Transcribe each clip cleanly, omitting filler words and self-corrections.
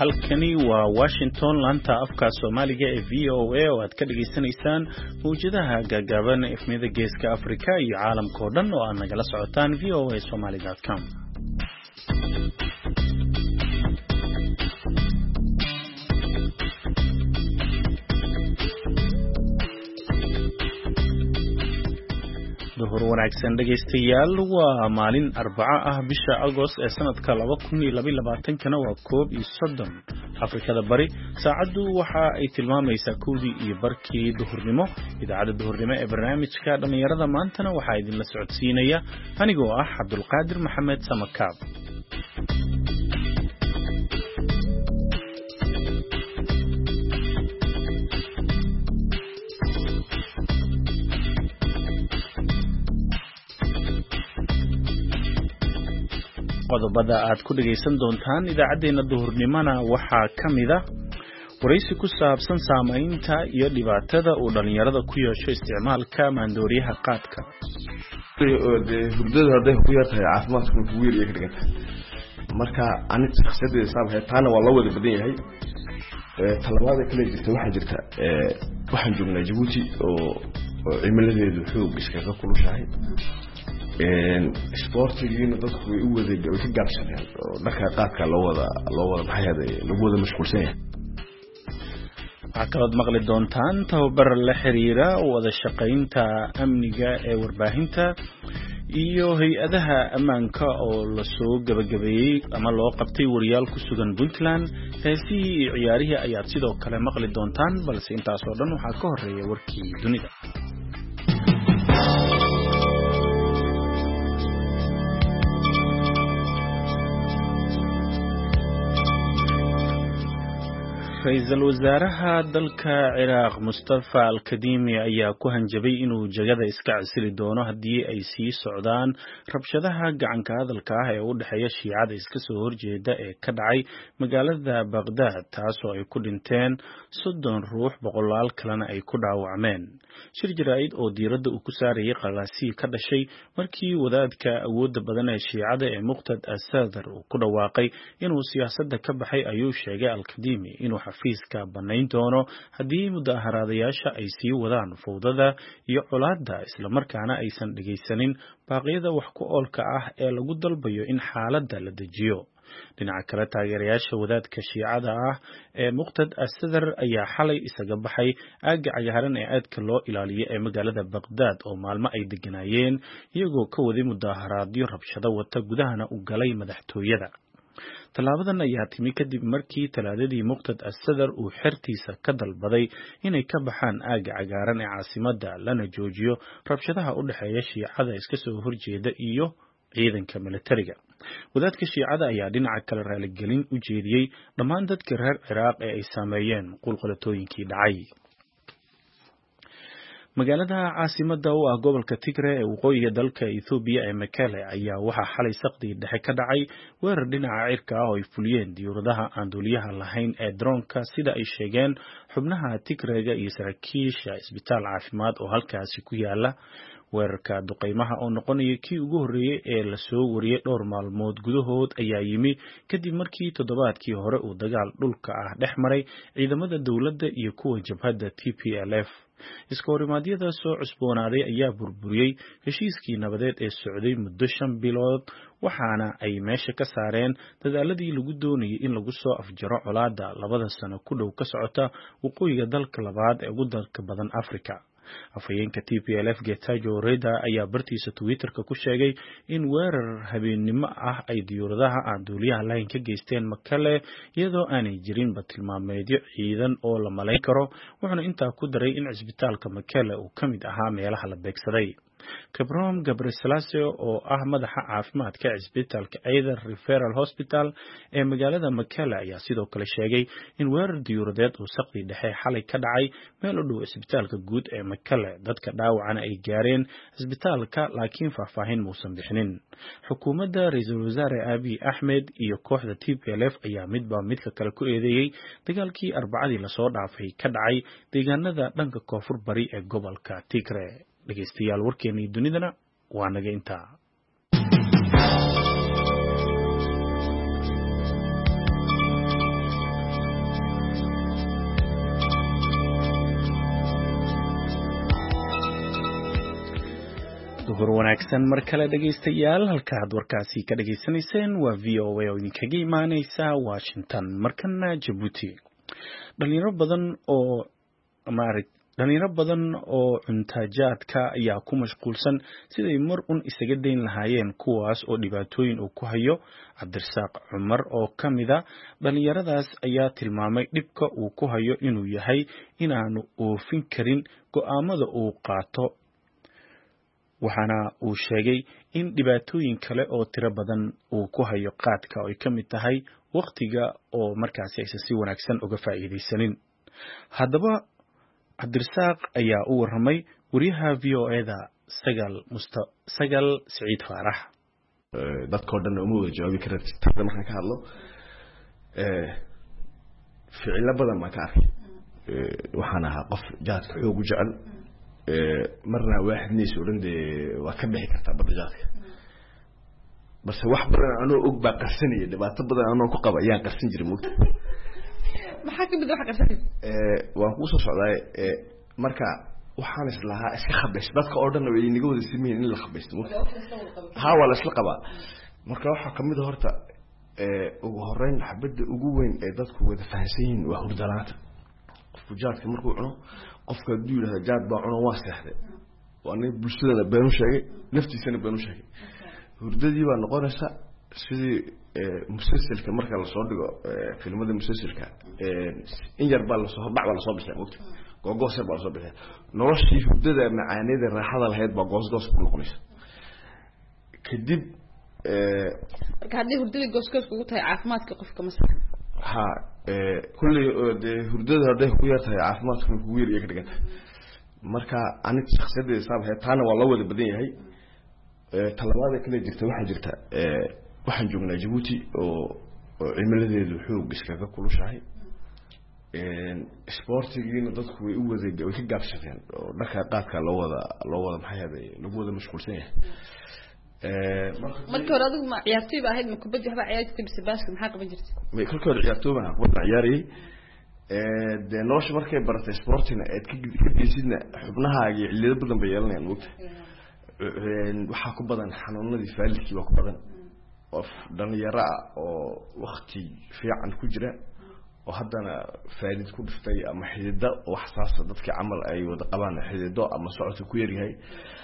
halkani waa Washington laanta afka Soomaaliga ee VOA oo aad ka dhageysanaysaan mowjadaha gaagaaban efmida geeska Afrika iyo caalamka oo dhan oo aad nagala socotaan voasomali.com. duhur wanaagsan dhageystayaal waa maalin Arbaca ah bisha Agost ee sanadka 2022 kana waa 30 Afrikada bari saacadu waxa ay tilmaamaysaa 1:00 duhurnimo idaacada duhurnimo ee barnaamijka dhalinyarada maantana waxa idin la socodsiinaya anigoo ah Cabdulqaadir Maxamed Samakaab. qodobada aad ku dhageysan doontaan idaacadeena duhurnimana waxaa kamida waraysi ku saabsan saameynta iyo dhibaatada uu dhalinyarada ku yeesho isticmaalka maandooriyaha qaadka. hurdada haday ku yartahay caafimaadku ugu yar yahay marka aniga shakhsiyadeeda saameeyay taana waa la wada badan yahay talabaada kale jirta waxaan joognaa Djibouti oo cimiladeedu xoog iskaga kulushahay sportigiina dadku way u wada ka gaabsadeen oo marka qaadka loo wada maxayade lagu wada mashquulsan yahay. waxaa kaloo maqli doontaan tababar la xiriira wada shaqaynta amniga ee warbaahinta iyo hay-adaha ammaanka oo la soo gabagabeeyay ama loo qabtay wariyaal ku sugan Puntland. heesihii iyo ciyaarihii ayaad sidoo kale maqli doontaan balse intaas oo dhan waxaa ka horeeya warkii dunida. ra'iisul wasaaraha dalka Ciraaq Mustafa al-Kadhimi ayaa ku hanjabay inuu jagada iska casili doono haddii ay sii socdaan rabshadaha gacanka hadalka ah ee u dhaxeeya Shiicada iska soo horjeeda ee ka dhacay magaalada Baghdad taasoo ay ku dhinteen 30 ruux boqolaal kalena ay ku dhaawacmeen. shir jaraa'id oo diiradda uu ku saarayay qalaasi ka dhashay markii wadaadka awoodda badan ee Shiicada ee Muqtada as-Sadr uu ku dhawaaqay inuu siyaasadda ka baxay ayuu sheegay al-Kadhimi inuu xafiiska banayn doono haddii mudaharaadayaasha ay sii wadaan fowdada iyo colaadda isla markaana aysan dhageysanin baaqyada wax ku oolka ah ee lagu dalbayo in xaaladda la dejiyo. dhinaca kale taageerayaasha wadaadka Shiicada ah ee Muqtada as-Sadr ayaa xalay isaga baxay aagga cagaaran ee aadka loo ilaaliyo ee magaalada Baghdad oo maalmo ay deganayeen iyagoo ka waday mudaharaadyo rabshado wata gudahana u galay madaxtooyada. talaabadan ayaa timi kadib markii talaadadii Muqtada as-Sadr uu xertiisa ka dalbaday inay ka baxaan aagga cagaaran ee caasimadda lana joojiyo rabshadaha u dhaxeeya Shiicada iska soo horjeeda iyo ciidanka militariga. wadaadka Shiicada ayaa dhinaca kale raaligelin u jeediyay dhammaan dadka reer Ciraaq ee ay saameeyeen qulqulatooyinkii dhacay. magaalada caasimadda oo ah gobolka Tigray ee waqooyiga dalka Ethiopia ee Mekelle ayaa waxaa xalay saqdii dhexe ka dhacay weerar dhinaca cirka ah oo ay fuliyeen diyaaradaha aan duuliyaha lahayn ee drone-ka sida ay sheegeen xubnaha Tigrayga iyo saraakiisha isbitaal caafimaad oo halkaasi ku yaala. weerarka duqeymaha oo noqonaya kii ugu horeeyay ee la soo wariyay dhowr maalmood gudahood ayaa yimi kadib markii toddobaadkii hore uu dagaal dhulka ah dhex maray ciidamada dawladda iyo kuwa jabhadda TPLF. iska horimaadyada soo cusboonaaday ayaa burburiyay heshiiskii nabadeed ee socday muddo 5 bilood waxaana ay meesha ka saareen dadaaladii lagu doonayay in lagu soo afjaro colaadda 2 sano ku dhow ka socota waqooyiga dalka labaad ee ugu dalka badan Afrika. afhayeenka TPLF Getachew Reda ayaa bartiisa Twitterka ku sheegay in weerar habeennimo ah ay diyaaradaha aan duuliyaha lahayn ka geysteen Mekelle iyadoo aanay jirin tilmaameedyo ciidan oo la malayn karo wuxuuna intaa ku daray in isbitaalka Mekelle uu ka mid ahaa meelaha la beegsaday. Kabrom Gabriselassie oo ah madaxa caafimaadka isbitaalka Eider Referral Hospital ee magaalada Mekelle ayaa sidoo kale sheegay in weerar diyaaradeed uu saqdi dhexe xalay ka dhacay meel u dhow isbitaalka guud ee Mekelle dadka dhaawacana ay gaareen isbitaalka laakiin faahfaahin muusan bixinin. xukuumadda ra'iisul wasaare Abiy Ahmed iyo kooxda TPLF ayaa midba midka kale ku eedeeyay dagaalkii Arbacadii la soo dhaafay ka dhacay deegaanada dhanka koonfur bari ee gobolka Tigray. dhageystayaal warkeennii dunidana waa naga intaa. duhur wanaagsan mar kale dhegaystayaal halka aad warkaasi ka dhageysanayseen waa VOA oo idinkaga imaaneysa Washington markana Djibouti dhalinyaro badan oo cuntajaadka ayaa ku mashquulsan siday mar isaga deyn lahaayeen kuwaas oo dhibaatooyin uu ku hayo Cabdirasaaq Cumar oo kamida dhalinyaradaas ayaa tilmaamay dhibka uu ku hayo inuu yahay inaanu oofin karin go'aamada uu qaato waxaana uu sheegay in dhibaatooyin kale oo tiro badan uu ku hayo qaadka oo ay kamid tahay waqtiga oo markaasi aysan si wanaagsan uga faa'iideysanin haddaba Cabdirasaaq ayaa u warramay wariyaha VOA-da Sagal Saciid Faarax dadkoo dhan uma wada jawaabi karaan tada markaan ka hadlo ficilo badan baan ka arkay waxaan ahaa qof jaadka xoog u jecel marna waaxidniis oran de waa ka bixi kartaa badjaadka balse wax badan anoo og baa qarsanaya dhibaato badan anoo ku qaba ayaan qarsan jiray moogta maxaa ka mid ah waxa qarsanay waan ku soo socday marka waxaan islahaa iska khabays dadka oo dhan way inaga wada simeeyeen in la khabaysto moogta ha wala isla qaba marka waxa kamid ah horta ugu horeyn xabada ugu weyn ee dadku wada fahansan yihiin waa hurdalaanta qofku jaadka markuu cuno qofka duulaha jaad baa cuno waa seexday waana bulshada been u sheegay naftiisana been u sheegay hurdadii baa noqonaysa sidii musalsalka marka la soo dhigo filmada musalsalka in yar baa la soo dhac baa la soo bixiyay waqti gogoos baa la soo bixiyay noloshii hurdada macaanida raaxada lahayd baa goos ku noqonaysa kadib marka hadii hurdada goos ugu tahay caafimaadka qofka maskaxda ha kulli hurdada hadday ku yartahay caafimaadku ku weer iyaga dhiganta marka aniga shakhsiyadeeda saabahay taana waa la wada badan yahay talabaada kale jirta waxa jirta waxaan joognaa Djibouti oo cimiladeedu xoog iskaga kulushahay sportigiina dadku way u wada way ka gaabsadeen oo dharka qaadka loo wada maxay ahayd lagu wada mashquulsan yahay marka hore adigu ma ciyaartay ahayd ma kubadda waxba ciyaartay bas baaska maxaa qaban jirtay way kalkood ciyaartooy baan wada ciyaariyay de nolosha markay baratay sportina aad ka geysidna xubnahaaga cilado badan bay yeelanayaan moogta waxa ku badan xanuunadii faalidkii waa ku badan oo dhalinyaro oo waqti fiican ku jira oo haddana faalid ku dhiftay ama xididdo wax saas dadkii camal ay wada qabaan xididdo ama socodka ku yaryahay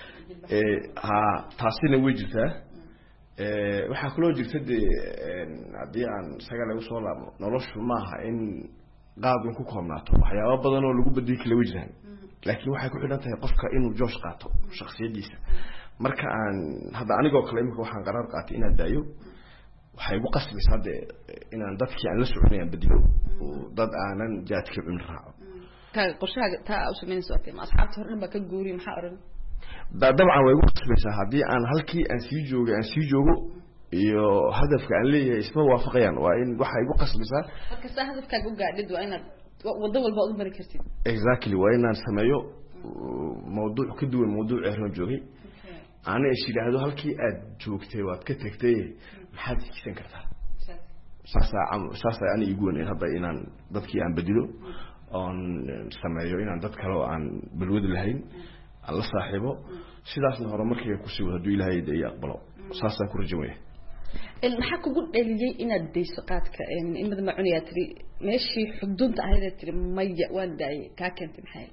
taasina way jirtaa waxa kaloo jirta haddii aan isaga lagu soo laabno noloshu maaha in qaadun ku koobnaato waxyaabo badan oo lagu badii kala wajiraan laakiin waxay ku xidhan tahay qofka inuu joosh qaato shakhsiyadiisa marka aan hadda anigoo kale imika waxaan qaraar qaatay inaan daayo waxay ugu qasbaysaa inaan dadkii aan la soconayaan bedelo oo dad aanan jaadka cun raaco qorshaha taa u sameynayso ma asxaabta horna ba ka guuriyo maxaa oran dabcan way ugu qasbaysaa haddii aan halkii aan sii joogo iyo hadafka aan leeyahay isma waafaqayaan waa in waxa igu qasbaysaa marka saa hadafkaaga u gaadhid waa inaad wada walba u mari kartid exactly waa inaan sameeyo mawduuc ka duwan mawduucii aan joogay ana ishidaado halkii aad joogtay waad ka tagtay maxaad iibsan kartaa saasa aan igu wanayn hadda inaan dadkii aan bedelo oon sameeyo inaan dad kale oo aan balwadi lahayn alla saaxiibo sidaasna hore markii ku sii wado ilaahay ay aqbalo saasa ku rajawaya maxaa kugu dhaliyay inaad deyso qaadka in mid ma cunaya tiri meeshii xudunta ahayd tiri maya waan daayay ka keentay maxay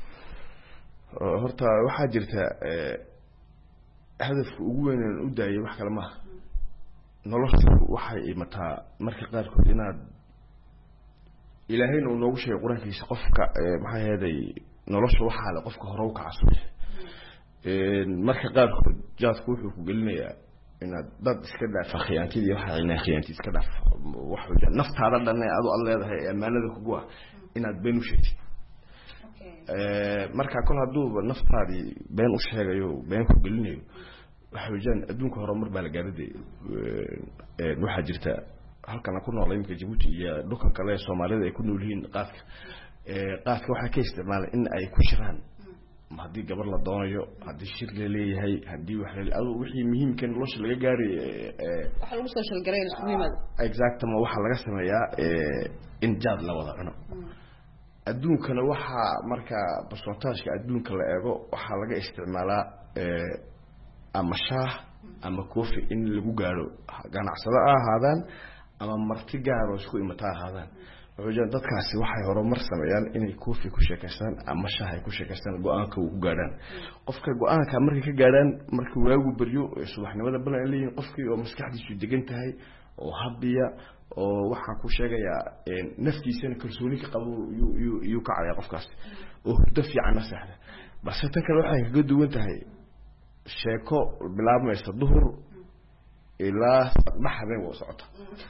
horta waxa jirta hadafka ugu weyn ee u daayay wax kale ma noloshu waxay imataa marka qaar kood inaad ilaahayna uu noogu sheegay quraankiisa qofka maxay ahayd noloshu waxa la qofka hore u kacso marka qaar kood jaadku wuxuu ku gelinayaa inaad dad iska dhaaf khiyaantii waxa inay khiyaantii iska dhaaf wax naftaada dhan aad u leedahay amaanada kugu ah inaad been u sheegtid marka kol haduu naftaadii been u sheegayo been ku gelinayo waxa weeyaan adduunka horumar baa la gaaraday waxa jirta halkan ku nool imka Djibouti iyo dhulka kale Soomaalida ay ku nool yihiin qaadka waxa ka isticmaalay in ay ku shiraan hadii gabar la doonayo hadii shir la leeyahay hadii wax la wixii muhiimka nolosha laga gaaray waxa lagu soo shalgaray isku yimaado exactly waxa laga sameeyaa in jaad la wada cuno adduunkana waxa marka percentage adduunka la eego waxa laga isticmaalaa ama shaah ama coffee in lagu gaaro ganacsada ahaadaan ama marti gaar oo isku imata ahaadaan wuxuu dadkaasi waxay horumar sameeyaan inay coffee ku sheekaystaan ama shaah ay ku sheekaystaan go'aanka uu gaaraan qofka go'aanka markay ka gaaraan markii waagu baryo subaxnimada balan leeyahay qofkii oo maskaxdiisu degan tahay oo habiya oo waxa ku sheegaya naftiisana kalsooni ka qabo yu ka caayaa qofkaas oo hurdo fiican saxda bas tan kale waxay ka duwan tahay sheeko bilaabmaysa duhur ilaa dhaxdeen oo socota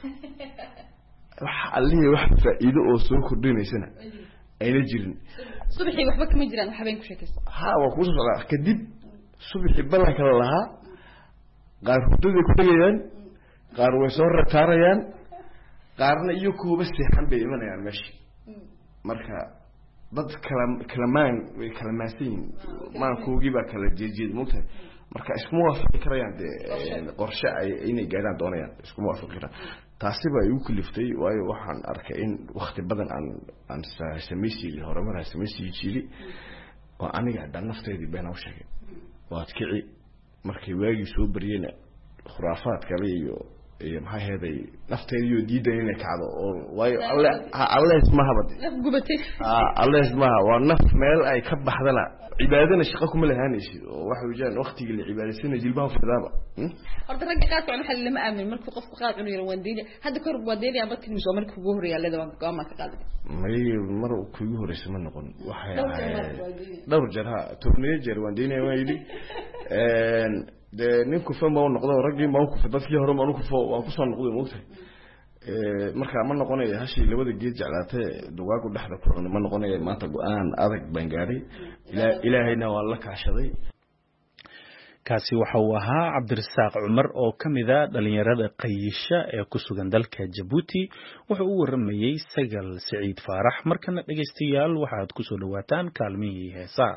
waxa allihi wax faa'iido oo soo kordhineysana ayna jirin subaxii waxba kama jiraan habeen ku sheekaysto waa ku soo socdaa kadib subaxii balan kala lahaa qaar hurdada ku dhagayaan qaar way soo rataarayaan qaarna iyo kooba seexan bay imanayaan meesha marka dad kala maasin maan koogiba kala jeejid mugtay marka isku waafaqi karayaan qorshe ay inay gaaraan doonayaan isku waafaqi karaan taasi baa igu kaliftay waayo waxaan arkay in waqti badan aan sameeyay horumar sameeyay oo aniga dhan nafteedii been u sheegay waad kici markii waagi soo bariyeen khuraafaad kale iyo maxay heeday nafteediyo diidan inay kacdo oo waayo Allah ismaha bad gubatay Allah ismaha waa naf meel ay ka baxdana cibaadana shaqo kuma lahaanaysid oo waxa weeyaan waqtiga la cibaadaysana jilbaha fadaaba horta rag qaad aan xal lama aamin markuu qof qaad inuu yar wandiina hadda kor wadeeri ama tin soo markuu ugu horeeyay leedahay go'aama ka qaaday mar uu kugu horeeyay ma noqon waxay dhowr jarha toorneey jar wandiina waydi de ninku fama oo noqdo ragii ma ku dadkii hore ma ku foo waa ku soo noqday moogtay marka ma noqonayo hashii labada geed jeclaatay dawaagu dhaxda ku cunay ma noqonayo maanta go'aan adag baan gaaray ilaahayna waa la kaashaday kaasi waxa uu ahaa Cabdirasaaq Cumar oo kamida dhalinyarada qayisha ee ku sugan dalka Djibouti wuxuu u waramayay Sagal Saciid Faarax markana dhageystayaal waxaad ku soo dhawaataan kaalmihii heesaa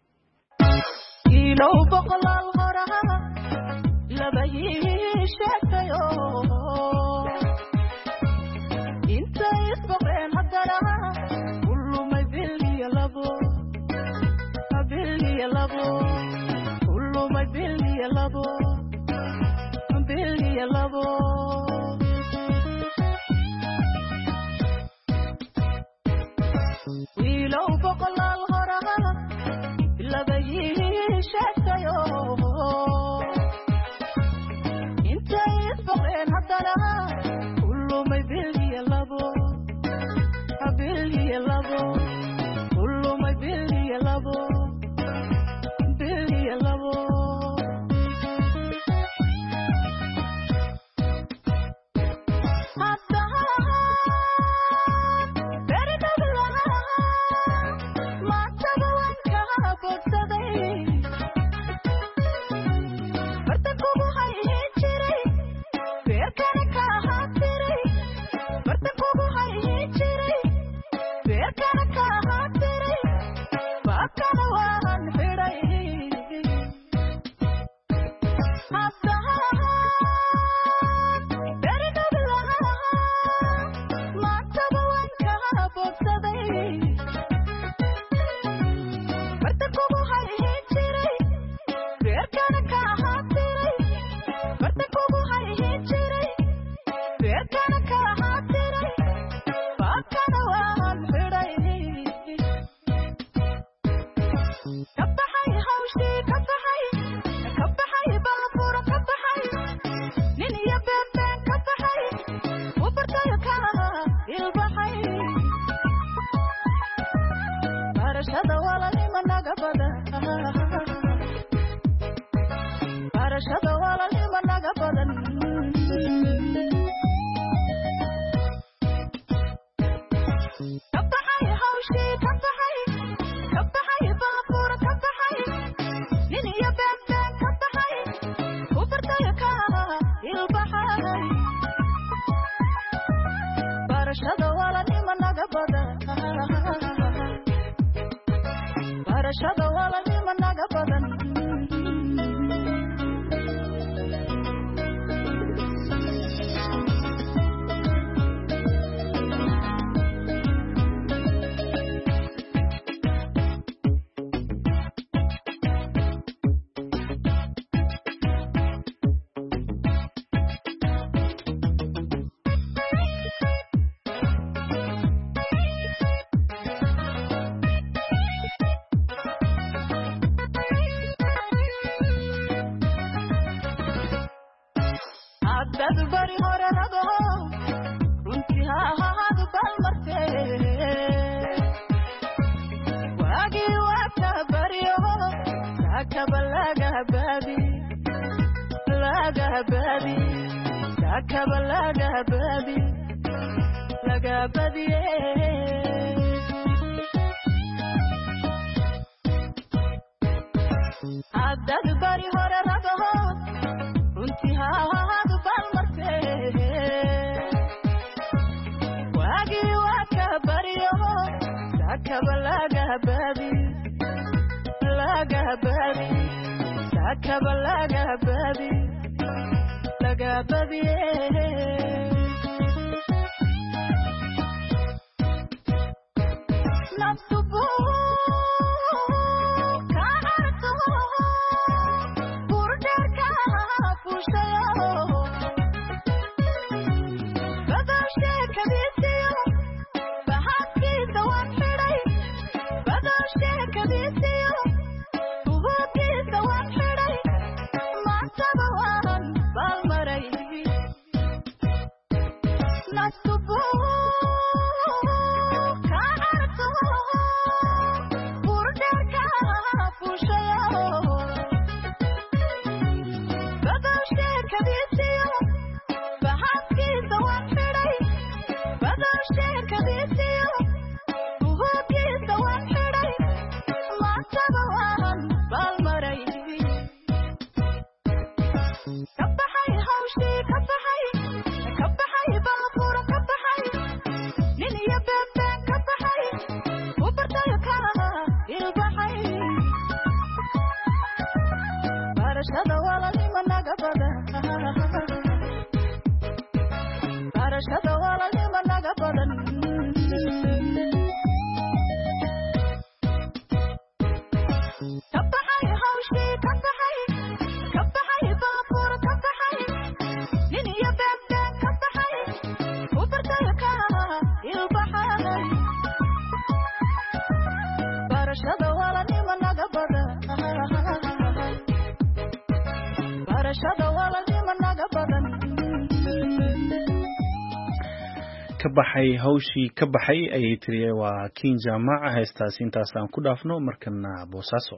لو بقل الغرام لبيش شكيو انت يسبقين هدرا كل ما يبلي يلبو بلي يلبو كل ما يبلي يلبو بلي يلبو ولو بقل الغرام لبيش شكيو انت يسبقين هدرا كل ما يبلي يلبو بلي يلبو كل ما يبلي يلبو بلي يلبو haddad bari hore rabo runtii ha ahaado balmartee waagii waa ka baryo saakaba laga baadi saakaba laga badiye haddad bari hore rabo runtii ha ahaado balmartee waagii waa ka baryo saakaba laga baadi saakaba laga badiye naftu kabaxay hawshii ka baxay ayay tiri waa King Jaamac heestaas intaas aan ku dhaafno markana Boosaaso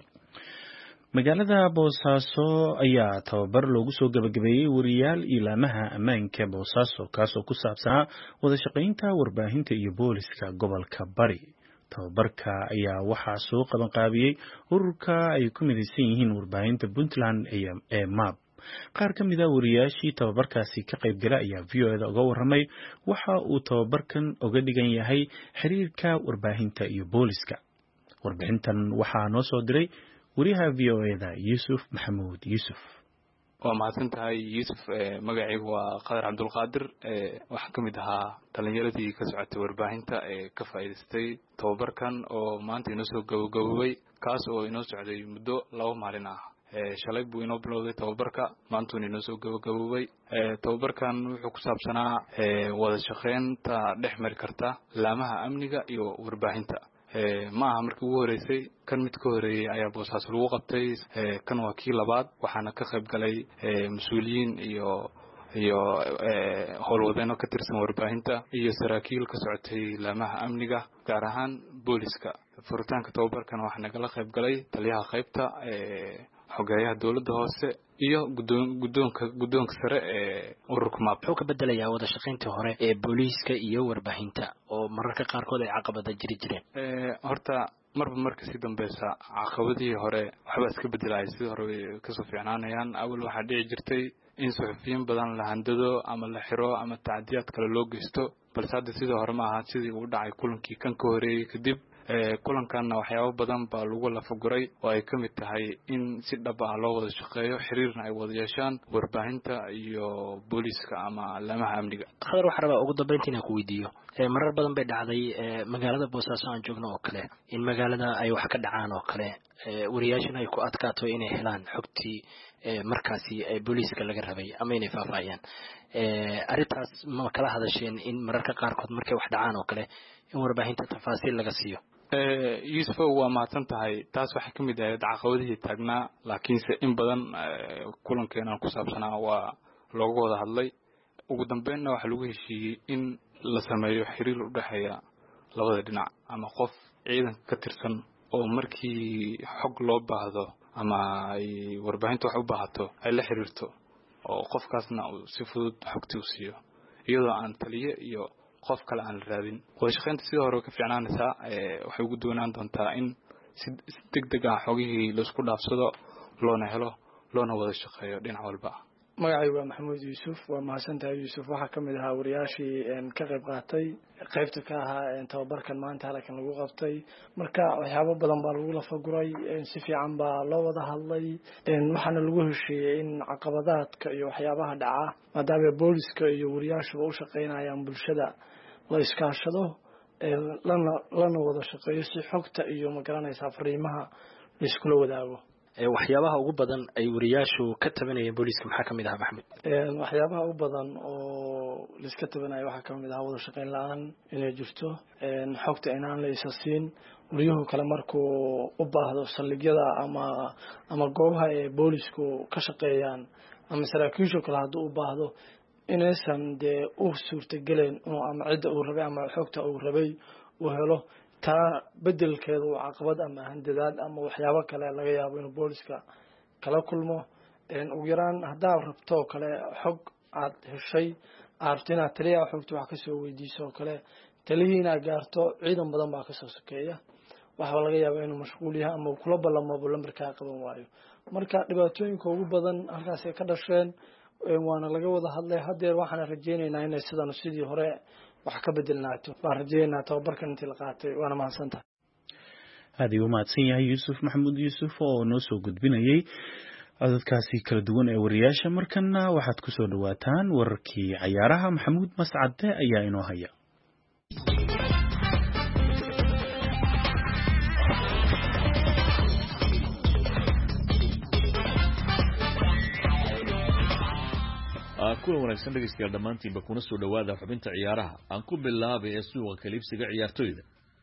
magaalada Boosaaso ayaa tababar loogu soo gabagabeeyay wariyaal ilaamaha ammaanka Boosaaso kaasoo ku saabsanaa wada shaqaynta warbaahinta iyo booliska gobolka Bari tababarka ayaa waxaa soo qaban qaabiyay ururka ay ku midaysan yihiin warbaahinta Puntland ee MAP qaar ka mid ah wariyaashii tababarkaasi ka qayb galay ayaa VO-da uga warramay waxa uu tababarkan uga dhigan yahay xiriirka warbaahinta iyo booliska warbixintan waxaa noo soo diray wariyaha VO-da Yusuf Maxamuud Yusuf waa mahadsantahay Yusuf magacaygu waa Qadar Cabdulqaadir waxaan ka mid ahaa dhalinyaradii ka socotay warbaahinta ee ka faa'iidaystay tababarkan oo maanta inoo soo gabagabay kaas oo inoo socday muddo 2 maalin ah shalay buu inoo bilowday tababarka maantuna inoo soo gabagabay tababarkan wuxuu ku saabsanaa wada shaqaynta dhex mari karta laamaha amniga iyo warbaahinta ma aha markii ugu horeysay kan mid ka horeeyay ayaa Boosaaso lagu qabtay kan waa kii labaad waxaana ka qayb galay mas'uuliyiin iyo howlwadeenno ka tirsan warbaahinta iyo saraakiil ka socotay laamaha amniga gaar ahaan booliska furitaanka tababarkan waxaa nagala qayb galay taliyaha qaybta xogeeyaha dawladda hoose iyo guddoonka sare ee ururka MAP wuxuu ka bedelayaa wada shaqayntii hore ee booliska iyo warbaahinta oo mararka qaarkood ay caqabada jiri jireen horta marba marka si dambeysa caqabadii hore waxba iska bedelay sidii hore ka soo fiicnaanayaan awal waxa dhici jirtay in suxufiyiin badan la handado ama la xiro ama tacdiyaad kale loo geysto balse hadda sidii hore ma aha sidii uu dhacay kulankii kan ka horeeyay kadib kulankanna waxyaabo badan baa lagu lafaguray oo ay ka mid tahay in si dhab ah loo wada shaqeeyo xiriirna ay wada yeeshaan warbaahinta iyo booliska ama laamaha amniga Qadar waxa rabaa ugu dambeyntii inaan ku weydiiyo marar badan bay dhacday magaalada Boosaaso aan joogno oo kale in magaalada ay wax ka dhacaan oo kale wariyaashana ay ku adkaato inay helaan xogtii markaasi ay booliska laga rabay ama inay faafayaan arrintaas ma kala hadasheen in mararka qaarkood markay wax dhacaan oo kale in warbaahinta tafaasiil laga siiyo Yusuf waa mahadsan tahay taas waxa ka mid ah caqabadihii taagnaa laakiinse in badan kulankeena ku saabsanaa waa looga wada hadlay ugu dambeynna waxaa lagu heshiiyey in la sameeyo xiriir u dhexeeya labada dhinac ama qof ciidanka ka tirsan oo markii xog loo baahdo ama ay warbaahinta wax u baahato ay la xiriirto oo qofkaasna uu si fudud xogti u siiyo iyadoo aan taliye iyo qof kale aan la raadin wada shaqaynta sidoo hore ka fiicnaanaysaa waxay ugu doonaan doontaa in si degdeg ah xogihii laisku dhaafsado loona helo loona wada shaqeeyo dhinac walba magacaygu waa maxamuud yuusuf waa mahadsantahay yuusuf waxaa ka mid ahaa wariyaashii ka qayb qaatay qaybta ka ahaa tababarkan maanta halkan lagu qabtay marka waxyaabo badan baa lagu lafaguray si fiican baa loo wada hadlay waxaana lagu heshiiyey in caqabadaadka iyo waxyaabaha dhaca maadaama booliska iyo wariyaashuba u shaqaynayaan bulshada la iskaashado lana wada shaqeeyo si xogta iyo magaranaysaa fariimaha la iskula wadaago waxyaabaha ugu badan ay wariyaashu ka tabanayeen booliska maxaa kamid ah maxamed waxyaabaha ugu badan oo la iska tabanayo waxaa kamid ah wada shaqayn la-aan inay jirto xogta inaan la isa siin wariyuhu kale markuu u baahdo saldhigyada ama goobaha ee boolisku ka shaqeeyaan ama saraakiishu kale hadduu u baahdo inaysan dee u suurtageleen inuu ama cidda uu rabay ama xogta uu rabay uu helo taa bedelkeedu waa caqabad ama handadaad ama waxyaabo kale laga yaabo inuu booliska kala kulmo ugu yaraan haddaad rabto kale xog aad heshay aad rabto inaad taliyaa xogta wax kasoo weydiiso oo kale taliyii inaad gaarto ciidan badan baa kasoo sokeeya waxaa laga yaaba inuu mashquul yahay ama kula ballamabo lambarkaa qaban waayo marka dhibaatooyinka ugu badan halkaasay ka dhasheen waana laga wada hadlay haddeer waxaana rajeynaynaa inay sidan sidii hore wax ka bedelnaato waan rajeynaa tababarkan intii la qaatay waana mahadsantahay aad ayuu mahadsan yahay yuusuf maxamuud yuusuf oo noo soo gudbinayay codadkaasi kala duwan ee wariyaasha markana waxaad ku soo dhawaataan wararkii cayaaraha maxamuud mascade ayaa inoo haya kulan wanaagsan dhegeystayaal dhammaantiinba kuna soo dhawaada xubinta ciyaaraha aan ku bilaabay ee suuqa kaliibsiga ciyaartoyda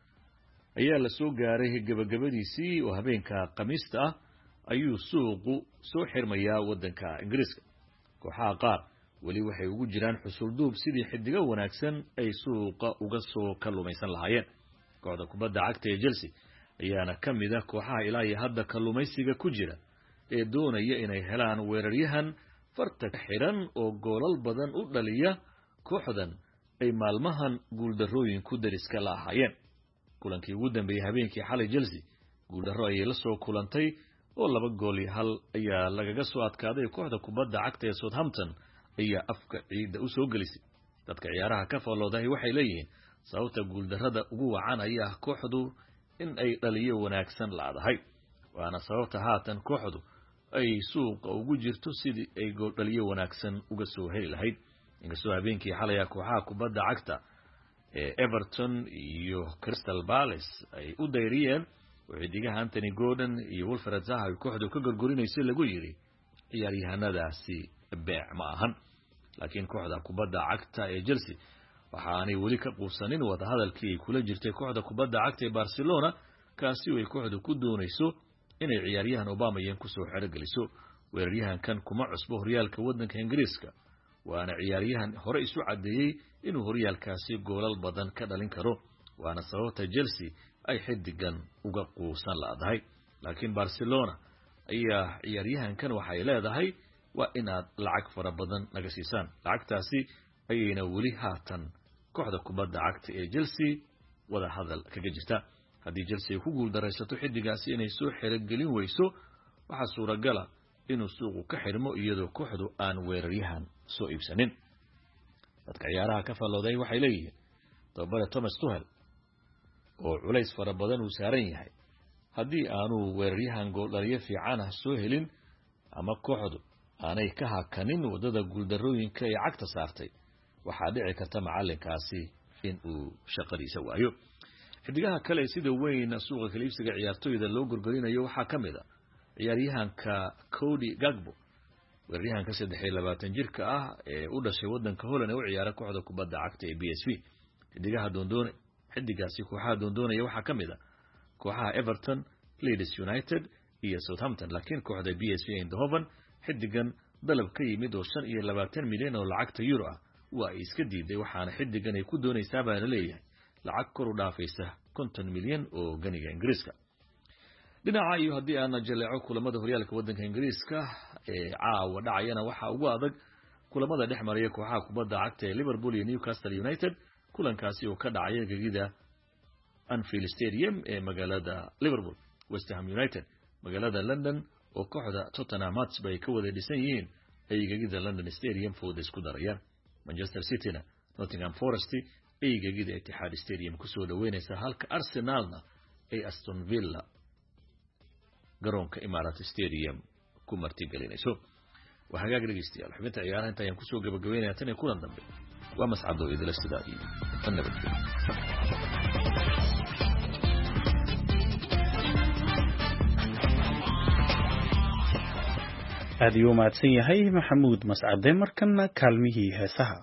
ayaa la soo gaaray gabagabadiisii oo habeenka khamiista ah ayuu suuqu soo xirmayaa waddanka ingiriiska kooxaha qaar weli waxay ugu jiraan xusulduub sidii xidigo wanaagsan ay suuqa uga soo kalluumaysan lahaayeen kooxda kubadda cagta ee Chelsea ayaana ka mid ah kooxaha ilaa iyo hadda kalluumaysiga ku jira ee doonaya inay helaan weeraryahan farta xiran oo goolal badan u dhaliya kooxdan ay maalmahan guuldarrooyin ku dariska la ahaayeen kulankii ugu dambeeyay habeenkii xalay Chelsea guuldarro ayay la soo kulantay oo 2-1 ayaa lagaga soo adkaaday kooxda kubadda cagta ee Southampton ayaa afka ciida u soo gelisay dadka ciyaaraha ka falooday waxay leeyihiin sababta guuldarrada ugu wacan ayaa kooxdu in ay dhaliyo wanaagsan laadahay waana sababta haatan kooxdu ay suuqa ugu jirto sidii ay gool dhaliyo wanaagsan uga soo heli lahayd inkastoo habeenkii xalay kooxaha kubadda cagta ee Everton iyo Crystal Palace ay u dayriyeen xidigaha Anthony Gordon iyo Wilfred Zaha ay kooxdu ka gorgorinaysay lagu yiri ciyaaryahanadaasi beec ma ahan laakiin kooxda kubadda cagta ee Chelsea waxaanay weli ka quusanin wada hadalkii ay kula jirtay kooxda kubadda cagta ee Barcelona kaasi oo ay kooxdu ku doonayso inay ciyaaryahan Aubameyang ku soo xirgeliso weeraryahankan kuma cusbo horyaalka waddanka Ingiriiska waana ciyaaryahan hore isu cadeeyay inuu horyaalkaasi goolal badan ka dhalin karo waana sababta Chelsea ay xidigan uga quusan laadahay laakiin Barcelona ayaa ciyaaryahankan waxay leedahay waa inaad lacag fara badan laga siisaan lacagtaasi ayayna weli haatan kooxda kubadda cagta ee Chelsea wada hadal kaga jirta haddii Chelsea ku guuldareysato xidigaasi inay soo xirgelin weyso waxa suuragal ah inuu suuqu ka xirmo iyadoo kooxdu aan weeraryahan soo iibsanin dadka ciyaaraha ka falooday waxay leeyihiin tababare Thomas Tuchel oo culays fara badan uu saaran yahay haddii aanu weeraryahan gool dhaliyo fiican ah soo helin ama kooxdu aanay ka hakanin wadada guuldarrooyinka ay cagta saartay waxaa dhici karta macalinkaasi in uu shaqadiisa waayo xidigaha kale sida weyn suuqa kaliibsiga ciyaartoyda loo gorgorinayo waxaa ka mid ah ciyaaryahanka Cody Gakpo weeraryahanka 23 jirka ah ee u dhashay waddanka Holland ee u ciyaara kooxda kubadda cagta ee PSV xidigaasi kooxaha doondoonaya waxaa ka mid ah kooxaha Everton, Leeds United iyo Southampton laakiin kooxda PSV Eindhoven xidigan dalab ka yimid oo 25 milyan oo lacagta euro ah waa ay iska diiday waxaana xidigan ay ku doonaysaa baa la leeyahay lacag kor u dhaafaysa 50 milyan oo ganiga Ingiriiska dhinaca iyo haddii aan jaleeco kulamada horyaalka waddanka Ingiriiska ee caawa dhacayana waxa ugu adag kulamada dhex maraya kooxaha kubadda cagta ee Liverpool iyo Newcastle United kulankaasi oo ka dhacay gegida Anfield Stadium ee magaalada Liverpool West Ham United magaalada London oo kooxda Tottenham Hotspur ay ka wada dhisan yihiin ay gegida London Stadium fooda isku darayaan Manchester City Nottingham Forest ay gegida Etihad Stadium ku soo dhaweynaysa halka Arsenalna ay Aston Villa garoonka Emirates Stadium ku martigelinayso waxa hagaag dhageystayaal xubinta ciyaaraha inta ayaan ku soo gabagabeynaa tan kulan dambe waa mascado idila sidaa iyo nabadgelyo aad iyo mahadsan yahay maxamuud mascade markana kaalmihii heesaha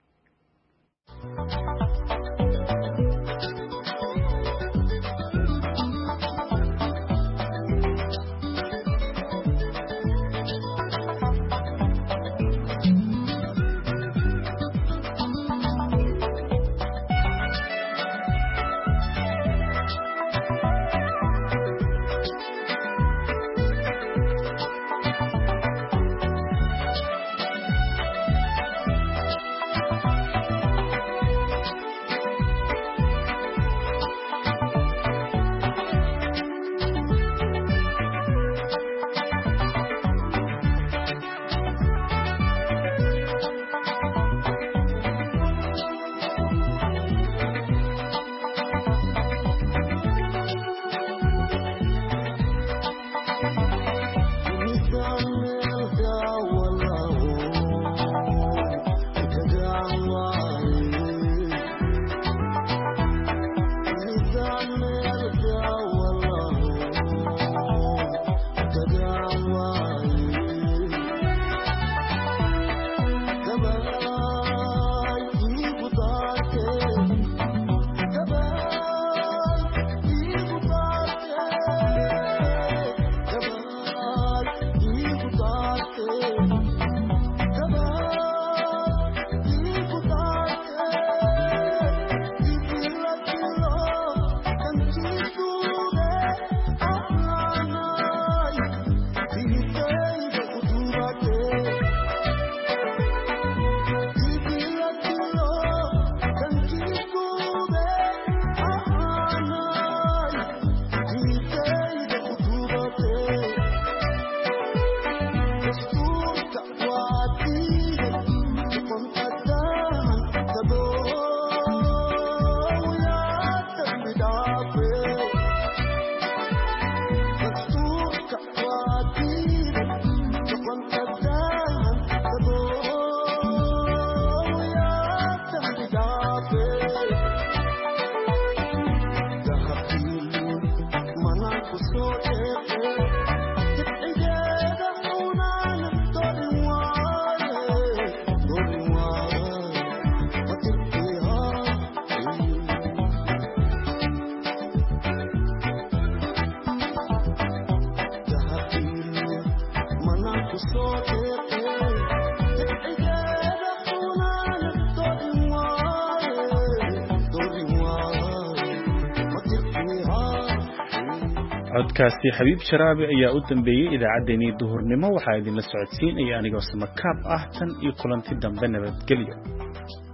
codkaasi xabiib sharaabi ayaa u dambeeyay idaacaddeenii duhurnimo waxaa idinla socodsiinaya anigoo samakaab ah tan iyo kulanti dambe nabadgelyo